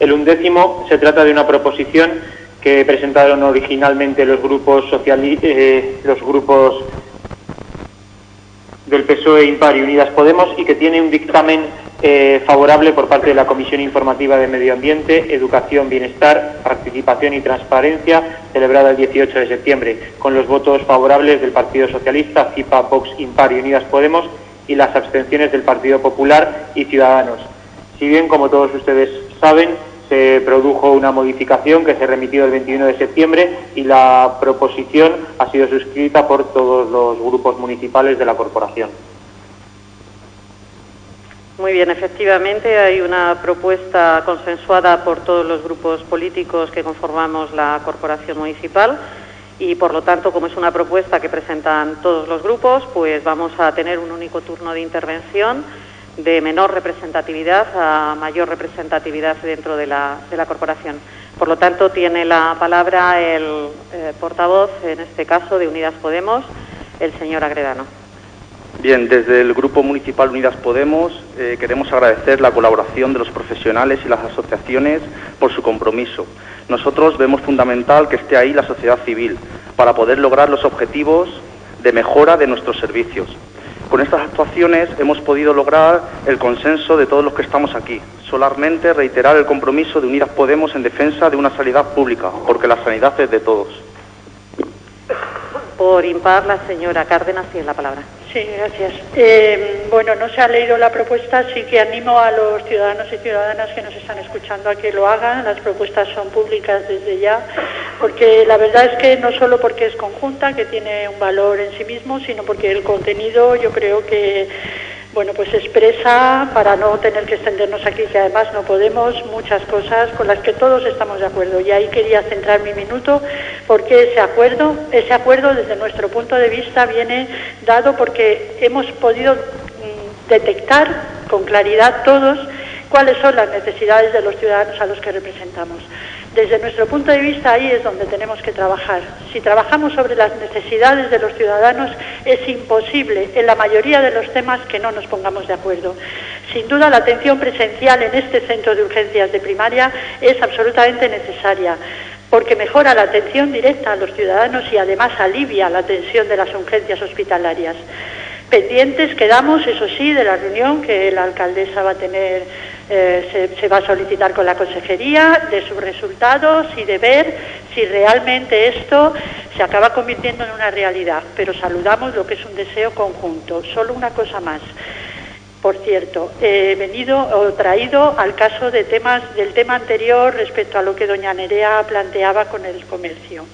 El 11º se trata de una proposición que presentaron originalmente los grupos del PSOE, Impar y Unidas Podemos, y que tiene un dictamen favorable por parte de la Comisión Informativa de Medio Ambiente, Educación, Bienestar, Participación y Transparencia, celebrada el 18 de septiembre, con los votos favorables del Partido Socialista, CIPA, Vox, Impar y Unidas Podemos, y las abstenciones del Partido Popular y Ciudadanos. Si bien, como todos ustedes saben, se produjo una modificación que se remitió el 21 de septiembre y la proposición ha sido suscrita por todos los grupos municipales de la corporación. Muy bien, efectivamente hay una propuesta consensuada por todos los grupos políticos que conformamos la corporación municipal y, por lo tanto, como es una propuesta que presentan todos los grupos, pues vamos a tener un único turno de intervención de menor representatividad a mayor representatividad dentro de la corporación. Por lo tanto, tiene la palabra el portavoz, en este caso, de Unidas Podemos, el señor Agredano. Bien, desde el Grupo Municipal Unidas Podemos queremos agradecer la colaboración de los profesionales y las asociaciones por su compromiso. Nosotros vemos fundamental que esté ahí la sociedad civil para poder lograr los objetivos de mejora de nuestros servicios. Con estas actuaciones hemos podido lograr el consenso de todos los que estamos aquí. Solamente reiterar el compromiso de Unidas Podemos en defensa de una sanidad pública, porque la sanidad es de todos. Por Impar, la señora Cárdenas tiene la palabra. Sí, gracias. Bueno, no se ha leído la propuesta, sí que animo a los ciudadanos y ciudadanas que nos están escuchando a que lo hagan. Las propuestas son públicas desde ya, porque la verdad es que no solo porque es conjunta, que tiene un valor en sí mismo, sino porque el contenido yo creo que, bueno, pues expresa, para no tener que extendernos aquí, que además no podemos, muchas cosas con las que todos estamos de acuerdo. Y ahí quería centrar mi minuto, porque ese acuerdo desde nuestro punto de vista viene dado porque hemos podido detectar con claridad todos cuáles son las necesidades de los ciudadanos a los que representamos. Desde nuestro punto de vista, ahí es donde tenemos que trabajar. Si trabajamos sobre las necesidades de los ciudadanos, es imposible en la mayoría de los temas que no nos pongamos de acuerdo. Sin duda, la atención presencial en este centro de urgencias de primaria es absolutamente necesaria, porque mejora la atención directa a los ciudadanos y además alivia la tensión de las urgencias hospitalarias. Pendientes quedamos, eso sí, de la reunión que la alcaldesa va a tener, se va a solicitar con la consejería, de sus resultados y de ver si realmente esto se acaba convirtiendo en una realidad. Pero saludamos lo que es un deseo conjunto. Solo una cosa más. Por cierto, he traído al caso del tema anterior respecto a lo que doña Nerea planteaba con el comercio.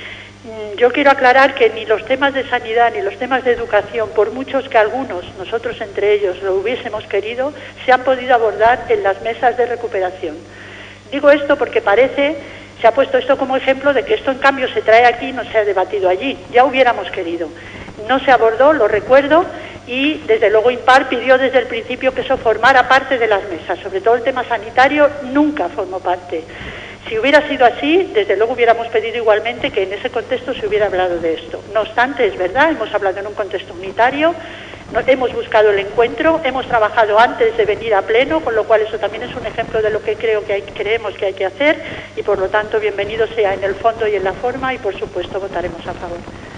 Yo quiero aclarar que ni los temas de sanidad ni los temas de educación, por muchos que algunos, nosotros entre ellos, lo hubiésemos querido, se han podido abordar en las mesas de recuperación. Digo esto porque se ha puesto esto como ejemplo de que esto en cambio se trae aquí y no se ha debatido allí. Ya hubiéramos querido. No se abordó, lo recuerdo, y desde luego Impar pidió desde el principio que eso formara parte de las mesas. Sobre todo el tema sanitario nunca formó parte. Si hubiera sido así, desde luego hubiéramos pedido igualmente que en ese contexto se hubiera hablado de esto. No obstante, es verdad, hemos hablado en un contexto unitario, hemos buscado el encuentro, hemos trabajado antes de venir a pleno, con lo cual eso también es un ejemplo de lo que creemos que hay que hacer y por lo tanto bienvenido sea en el fondo y en la forma y por supuesto votaremos a favor.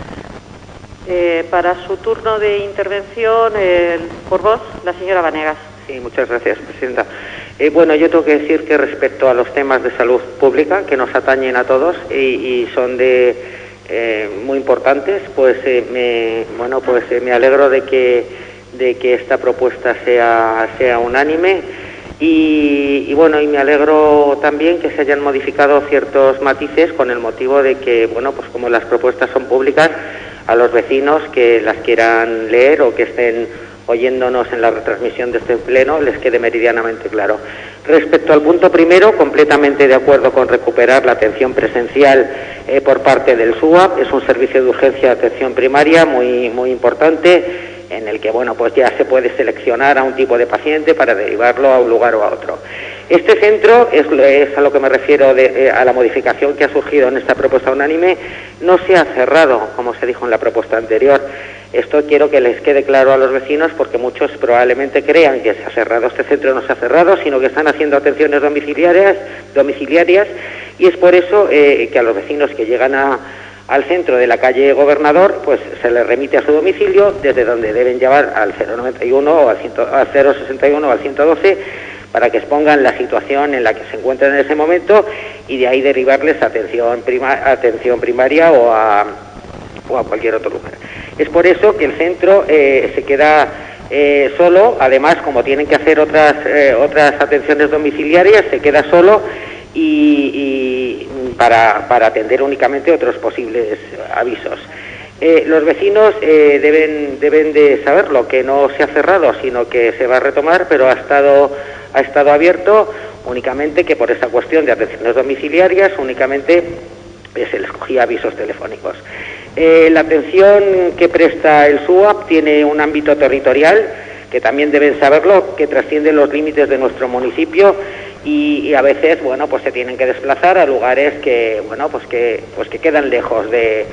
Para su turno de intervención, por voz, la señora Vanegas. Sí, muchas gracias, presidenta. Bueno, yo tengo que decir que respecto a los temas de salud pública que nos atañen a todos y son muy importantes, pues me alegro de que esta propuesta sea unánime y me alegro también que se hayan modificado ciertos matices con el motivo de que, bueno, pues como las propuestas son públicas, a los vecinos que las quieran leer o que estén oyéndonos en la retransmisión de este pleno les quede meridianamente claro. Respecto al punto primero, completamente de acuerdo con recuperar la atención presencial por parte del SUAP. Es un servicio de urgencia de atención primaria muy, muy importante, en el que, bueno, pues ya se puede seleccionar a un tipo de paciente para derivarlo a un lugar o a otro. Este centro, es a lo que me refiero a la modificación que ha surgido en esta propuesta unánime, no se ha cerrado, como se dijo en la propuesta anterior. Esto quiero que les quede claro a los vecinos, porque muchos probablemente crean que se ha cerrado. Este centro no se ha cerrado, sino que están haciendo atenciones domiciliarias, y es por eso que a los vecinos que llegan al centro de la calle Gobernador, pues se les remite a su domicilio, desde donde deben llevar al 091 o al 061 o al 112, para que expongan la situación en la que se encuentran en ese momento, y de ahí derivarles a atención primaria o a cualquier otro lugar. Es por eso que el centro se queda solo. Además, como tienen que hacer otras atenciones domiciliarias, se queda solo y para atender únicamente otros posibles avisos. Los vecinos deben de saberlo, que no se ha cerrado, sino que se va a retomar, pero ha estado abierto, únicamente que por esa cuestión de atenciones domiciliarias únicamente se les cogía avisos telefónicos. La atención que presta el SUAP tiene un ámbito territorial, que también deben saberlo, que trasciende los límites de nuestro municipio, y a veces, bueno, pues se tienen que desplazar a lugares que, bueno, pues que quedan lejos del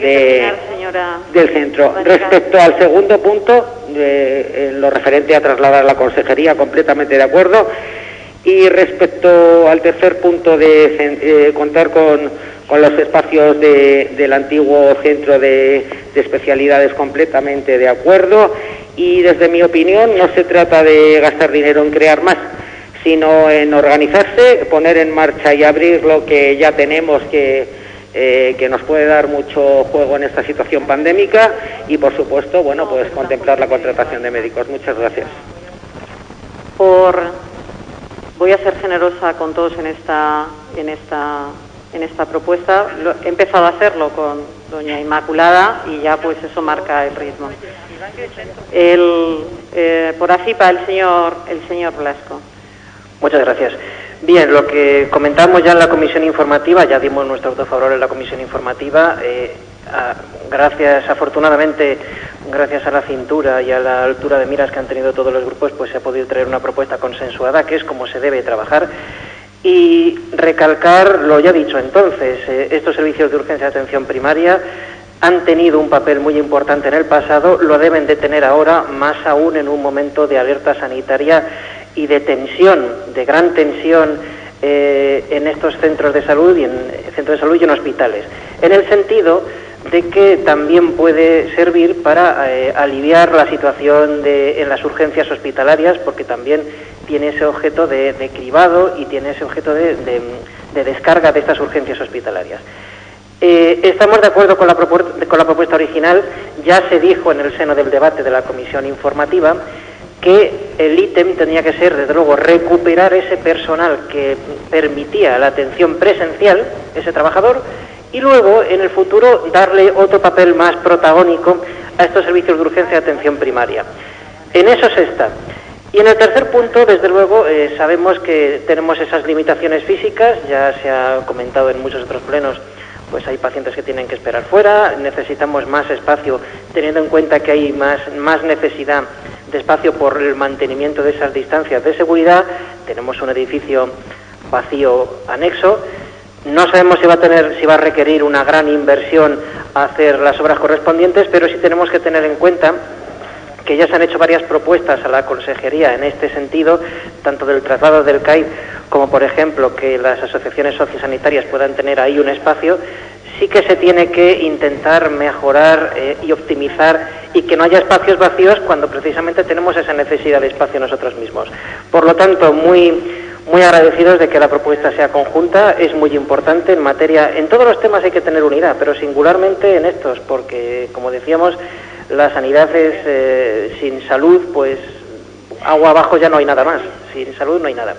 centro. Respecto al segundo punto, lo referente a trasladar a la consejería, completamente de acuerdo. Y respecto al tercer punto de contar con los espacios del antiguo centro de especialidades, completamente de acuerdo. Y desde mi opinión no se trata de gastar dinero en crear más, sino en organizarse, poner en marcha y abrir lo que ya tenemos, que nos puede dar mucho juego en esta situación pandémica, y por supuesto, bueno, pues contemplar la contratación de médicos. Muchas gracias. Voy a ser generosa con todos en esta propuesta. He empezado a hacerlo con doña Inmaculada y ya pues eso marca el ritmo. Por ACIPA, el señor Blasco. Muchas gracias. Bien, lo que comentamos ya en la comisión informativa, ya dimos nuestro voto favorable en la comisión informativa. Afortunadamente, gracias a la cintura y a la altura de miras que han tenido todos los grupos, pues se ha podido traer una propuesta consensuada, que es como se debe trabajar. Y recalcar lo ya dicho entonces, estos servicios de urgencia de atención primaria han tenido un papel muy importante en el pasado, lo deben de tener ahora, más aún en un momento de alerta sanitaria y de tensión, de gran tensión en estos centros de salud y en hospitales, en el sentido de que también puede servir para aliviar la situación en las urgencias hospitalarias, porque también tiene ese objeto de cribado y tiene ese objeto de descarga de estas urgencias hospitalarias. Estamos de acuerdo con la propuesta original. Ya se dijo en el seno del debate de la comisión informativa que el ítem tenía que ser, desde luego, recuperar ese personal que permitía la atención presencial, ese trabajador, y luego, en el futuro, darle otro papel más protagónico a estos servicios de urgencia de atención primaria. En eso se está. Y en el tercer punto, desde luego, sabemos que tenemos esas limitaciones físicas, ya se ha comentado en muchos otros plenos, pues hay pacientes que tienen que esperar fuera, necesitamos más espacio, teniendo en cuenta que hay más necesidad de espacio por el mantenimiento de esas distancias de seguridad. Tenemos un edificio vacío anexo. No sabemos si va a requerir una gran inversión hacer las obras correspondientes, pero sí tenemos que tener en cuenta que ya se han hecho varias propuestas a la consejería en este sentido, tanto del traslado del CAI como, por ejemplo, que las asociaciones sociosanitarias puedan tener ahí un espacio. Sí que se tiene que intentar mejorar y optimizar, y que no haya espacios vacíos cuando precisamente tenemos esa necesidad de espacio nosotros mismos. Por lo tanto, muy agradecidos de que la propuesta sea conjunta. Es muy importante en todos los temas hay que tener unidad, pero singularmente en estos, porque, como decíamos, la sanidad es sin salud, pues agua abajo ya no hay nada más. Sin salud no hay nada.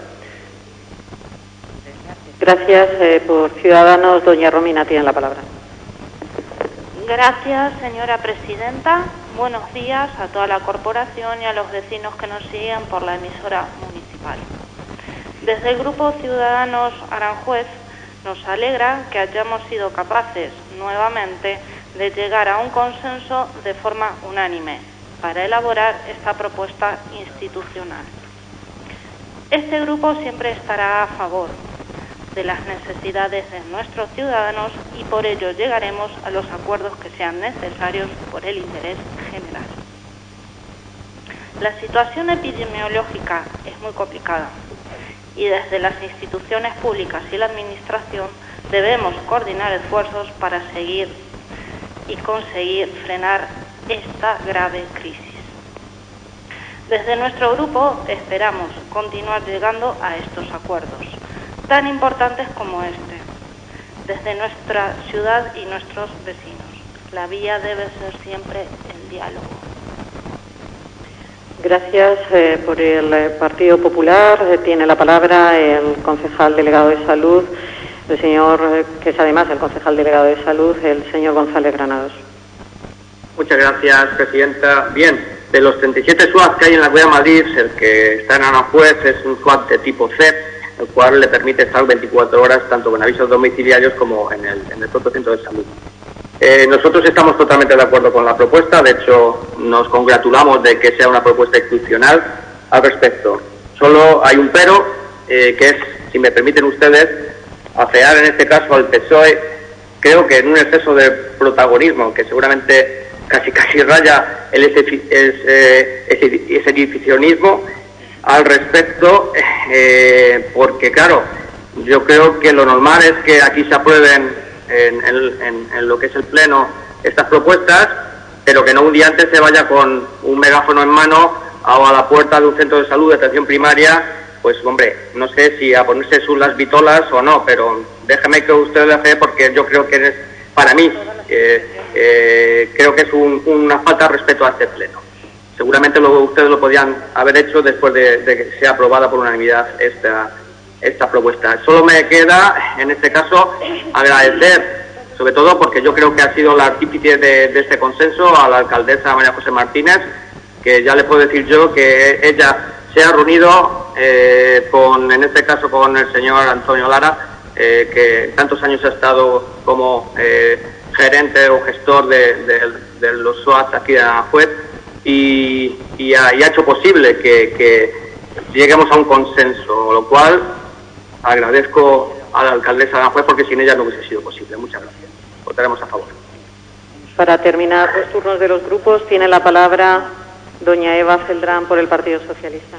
Gracias. Por Ciudadanos, doña Romina tiene la palabra. Gracias, señora presidenta. Buenos días a toda la corporación y a los vecinos que nos siguen por la emisora municipal. Desde el Grupo Ciudadanos Aranjuez nos alegra que hayamos sido capaces nuevamente de llegar a un consenso de forma unánime para elaborar esta propuesta institucional. Este grupo siempre estará a favor de las necesidades de nuestros ciudadanos y por ello llegaremos a los acuerdos que sean necesarios por el interés general. La situación epidemiológica es muy complicada y desde las instituciones públicas y la Administración debemos coordinar esfuerzos para seguir y conseguir frenar esta grave crisis. Desde nuestro grupo esperamos continuar llegando a estos acuerdos, tan importantes como este, desde nuestra ciudad y nuestros vecinos. La vía debe ser siempre el diálogo. Gracias. Por el Partido Popular tiene la palabra el concejal delegado de Salud, el señor, que es además el concejal delegado de Salud, el señor González Granados. Muchas gracias, presidenta. Bien, de los 37 SWAT que hay en la Comunidad de Madrid, el que está en Aranjuez es un SWAT de tipo C, el cual le permite estar 24 horas tanto con avisos domiciliarios como en el propio centro de salud. Nosotros estamos totalmente de acuerdo con la propuesta, de hecho nos congratulamos de que sea una propuesta institucional al respecto. Solo hay un pero, que es, si me permiten ustedes, afear en este caso al PSOE, creo que en un exceso de protagonismo, que seguramente casi raya el exhibicionismo al respecto, porque claro, yo creo que lo normal es que aquí se aprueben en lo que es el Pleno estas propuestas, pero que no un día antes se vaya con un megáfono en mano a la puerta de un centro de salud de atención primaria, pues hombre, no sé si a ponerse las vitolas o no, pero déjeme que usted le hace, porque yo creo que es, para mí, creo que es una falta de respeto a este Pleno. Seguramente ustedes lo podían haber hecho después de que sea aprobada por unanimidad esta propuesta. Solo me queda, en este caso, agradecer, sobre todo porque yo creo que ha sido la artífice de este consenso, a la alcaldesa María José Martínez, que ya le puedo decir yo que ella se ha reunido en este caso con el señor Antonio Lara, que tantos años ha estado como gerente o gestor de los SOAT aquí de Aranjuez, y ha hecho posible que lleguemos a un consenso, lo cual agradezco a la alcaldesa de Aranjuez, porque sin ella no hubiese sido posible. Muchas gracias. Votaremos a favor. Para terminar los turnos de los grupos, tiene la palabra doña Eva Celdrán por el Partido Socialista.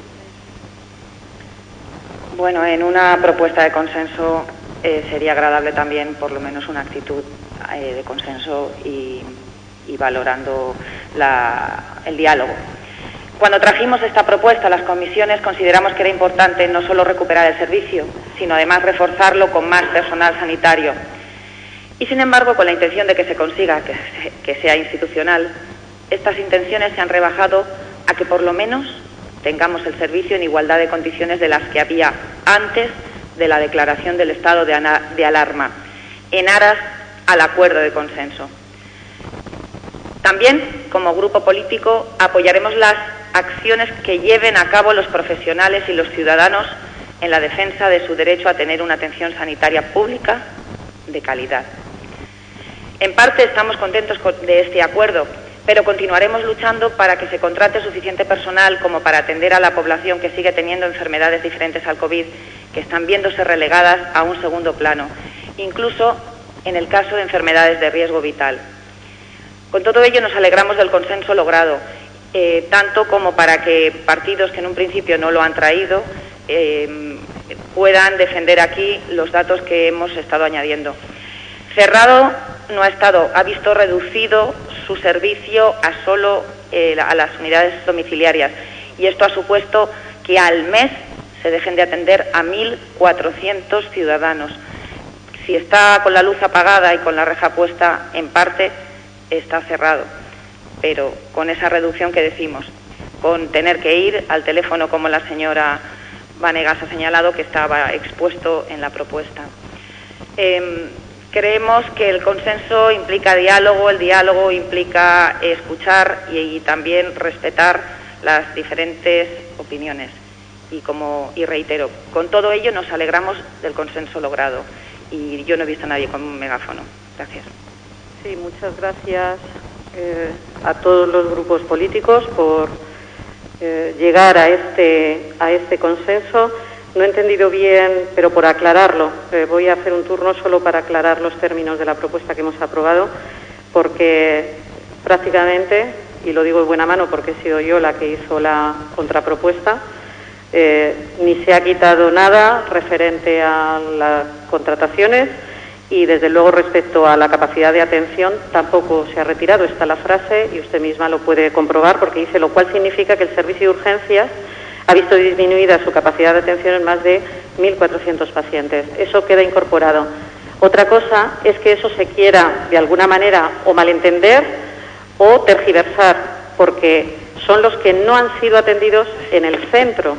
Bueno, en una propuesta de consenso sería agradable también por lo menos una actitud de consenso y valorando el diálogo. Cuando trajimos esta propuesta a las comisiones consideramos que era importante no solo recuperar el servicio, sino además reforzarlo con más personal sanitario. Y sin embargo, con la intención de que se consiga que sea institucional, estas intenciones se han rebajado a que por lo menos tengamos el servicio en igualdad de condiciones de las que había antes de la declaración del estado de alarma, en aras al acuerdo de consenso. También, como grupo político, apoyaremos las acciones que lleven a cabo los profesionales y los ciudadanos en la defensa de su derecho a tener una atención sanitaria pública de calidad. En parte estamos contentos de este acuerdo, pero continuaremos luchando para que se contrate suficiente personal como para atender a la población que sigue teniendo enfermedades diferentes al COVID, que están viéndose relegadas a un segundo plano, incluso en el caso de enfermedades de riesgo vital. Con todo ello nos alegramos del consenso logrado, tanto como para que partidos que en un principio no lo han traído puedan defender aquí los datos que hemos estado añadiendo. Cerrado no ha estado, ha visto reducido su servicio a solo a las unidades domiciliarias, y esto ha supuesto que al mes se dejen de atender a 1.400 ciudadanos. Si está con la luz apagada y con la reja puesta, en parte está cerrado, pero con esa reducción que decimos, con tener que ir al teléfono como la señora Vanegas ha señalado que estaba expuesto en la propuesta. Creemos que el consenso implica diálogo, el diálogo implica escuchar y también respetar las diferentes opiniones. Y reitero, con todo ello nos alegramos del consenso logrado, y yo no he visto a nadie con un megáfono. Gracias. Sí, muchas gracias a todos los grupos políticos por llegar a este consenso. No he entendido bien, pero por aclararlo, voy a hacer un turno solo para aclarar los términos de la propuesta que hemos aprobado, porque prácticamente, y lo digo de buena mano porque he sido yo la que hizo la contrapropuesta, ni se ha quitado nada referente a las contrataciones y desde luego respecto a la capacidad de atención tampoco se ha retirado. Está la frase y usted misma lo puede comprobar porque dice, lo cual significa que el servicio de urgencias ha visto disminuida su capacidad de atención en más de 1.400 pacientes. Eso queda incorporado. Otra cosa es que eso se quiera de alguna manera o malentender o tergiversar, porque son los que no han sido atendidos en el centro,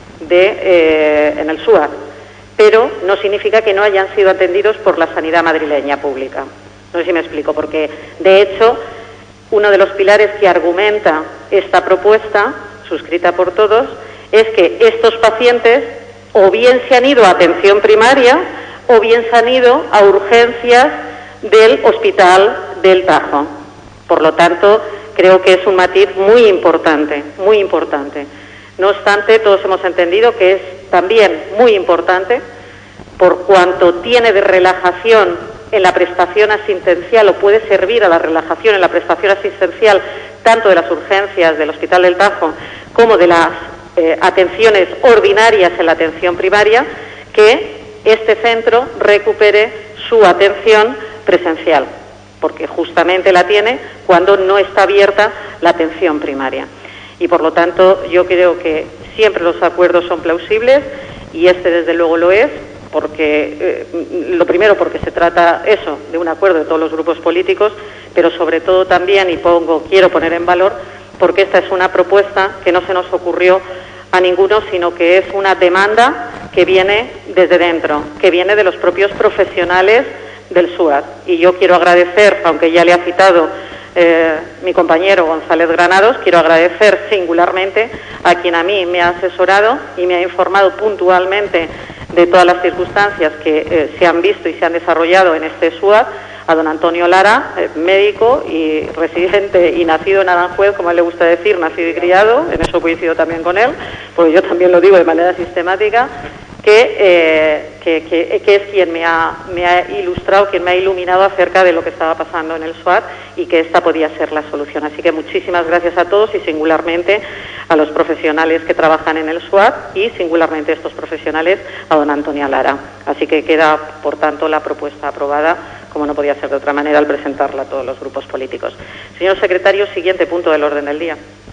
en el SUAR, pero no significa que no hayan sido atendidos por la sanidad madrileña pública. No sé si me explico, porque de hecho uno de los pilares que argumenta esta propuesta, suscrita por todos, es que estos pacientes o bien se han ido a atención primaria o bien se han ido a urgencias del Hospital del Tajo. Por lo tanto, creo que es un matiz muy importante, muy importante. No obstante, todos hemos entendido que es también muy importante por cuanto tiene de relajación en la prestación asistencial o puede servir a la relajación en la prestación asistencial tanto de las urgencias del Hospital del Tajo como de las atenciones ordinarias en la atención primaria, que este centro recupere su atención presencial, porque justamente la tiene cuando no está abierta la atención primaria. Y por lo tanto yo creo que siempre los acuerdos son plausibles y este desde luego lo es, porque lo primero porque se trata eso de un acuerdo de todos los grupos políticos, pero sobre todo también, y quiero poner en valor, porque esta es una propuesta que no se nos ocurrió a ninguno, sino que es una demanda que viene desde dentro, que viene de los propios profesionales del SUAR. Y yo quiero agradecer, aunque ya le ha citado mi compañero González Granados, quiero agradecer singularmente a quien a mí me ha asesorado y me ha informado puntualmente de todas las circunstancias que se han visto y se han desarrollado en este SUAR, a don Antonio Lara, médico y residente y nacido en Aranjuez, como a él le gusta decir, nacido y criado, en eso coincido también con él, porque yo también lo digo de manera sistemática, que es quien me ha ilustrado, quien me ha iluminado acerca de lo que estaba pasando en el SUAR y que esta podía ser la solución. Así que muchísimas gracias a todos y singularmente a los profesionales que trabajan en el SUAR y singularmente a estos profesionales, a don Antonio Lara. Así que queda, por tanto, la propuesta aprobada, como no podía ser de otra manera, al presentarla a todos los grupos políticos. Señor secretario, siguiente punto del orden del día.